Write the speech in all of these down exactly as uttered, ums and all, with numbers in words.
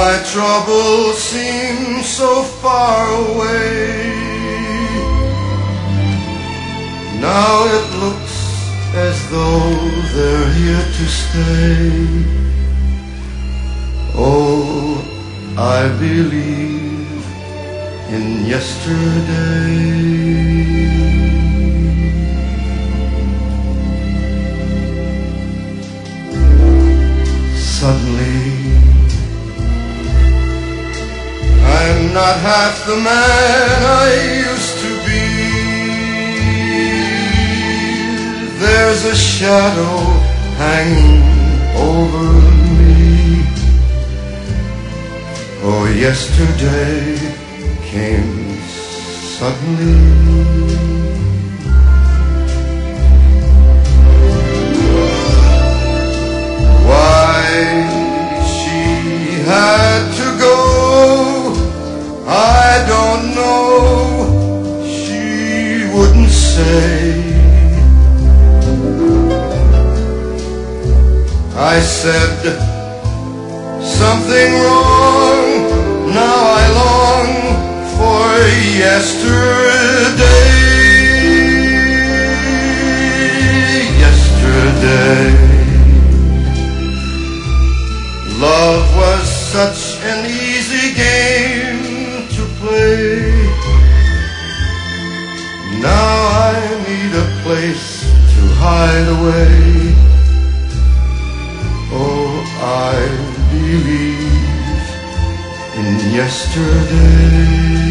My troubles seem so far away. Now it looks as though they're here to stay. Oh, I believe in yesterday. Suddenly, I'm not half the man I used to be. There's a shadow hanging over me. Oh, yesterday came suddenly. Had to go, I don't know, she wouldn't say. I said something wrong, now I long for yesterday. Yesterday, love was such an easy game to play. Now I need a place to hide away. Oh, I believe in yesterday.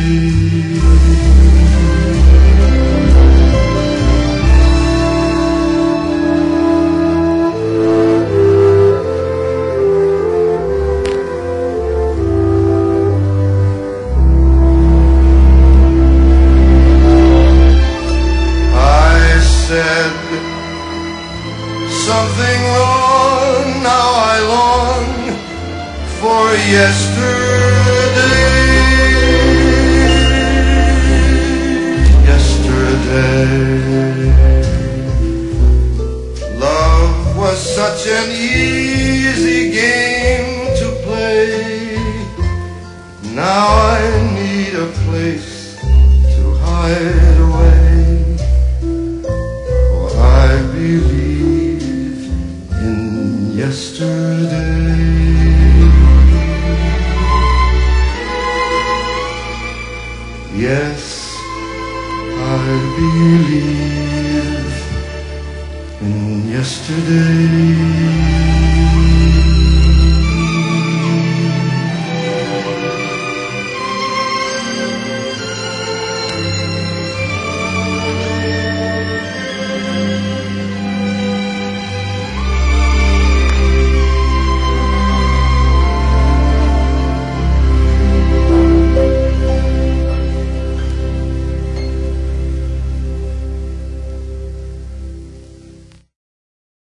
Said something wrong, now I long for yesterday. Yesterday, love was such an easy game to play. Now I need a place to hide away. I believe in yesterday. Yes, I believe in yesterday.